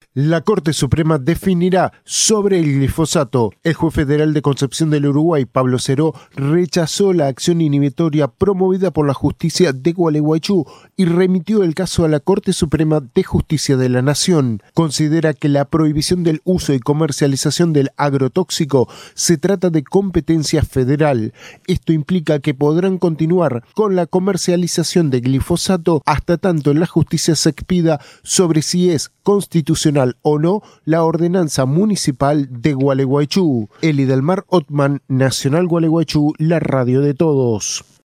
La Corte Suprema definirá sobre el glifosato. El juez federal de Concepción del Uruguay, Pablo Ceró, rechazó la acción inhibitoria promovida por la justicia de Gualeguaychú y remitió el caso a la Corte Suprema de Justicia de la Nación. Considera que la prohibición del uso y comercialización del agrotóxico se trata de competencia federal. Esto implica que podrán continuar con la comercialización de glifosato hasta tanto la justicia se expida sobre si es constitucional o no la ordenanza municipal de Gualeguaychú. Eli del Mar Otman, Nacional Gualeguaychú, la radio de todos.